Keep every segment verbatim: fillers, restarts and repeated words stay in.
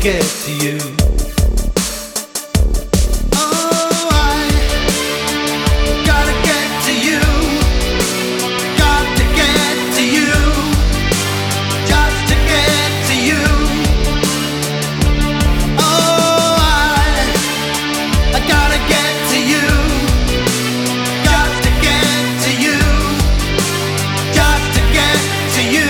get to you. Oh, I gotta get to you. Got to get to you. Just to get to you. Oh, I I gotta get to you. Got to get to you. Just to get to you.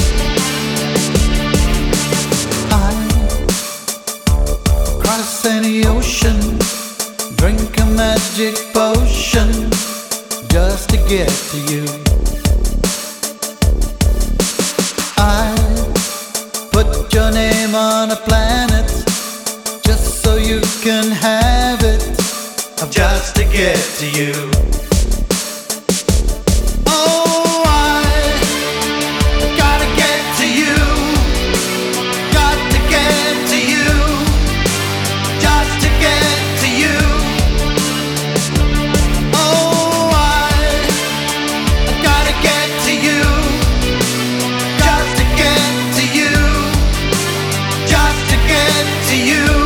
Cross any ocean, drink a magic potion, just to get to you. I put your name on a planet, just so you can have it, just to get to you. Oh, I gotta get to you. Got to get to you. Just to get to you. Oh, I, I gotta get to you. Just to get to you. Just to get to you.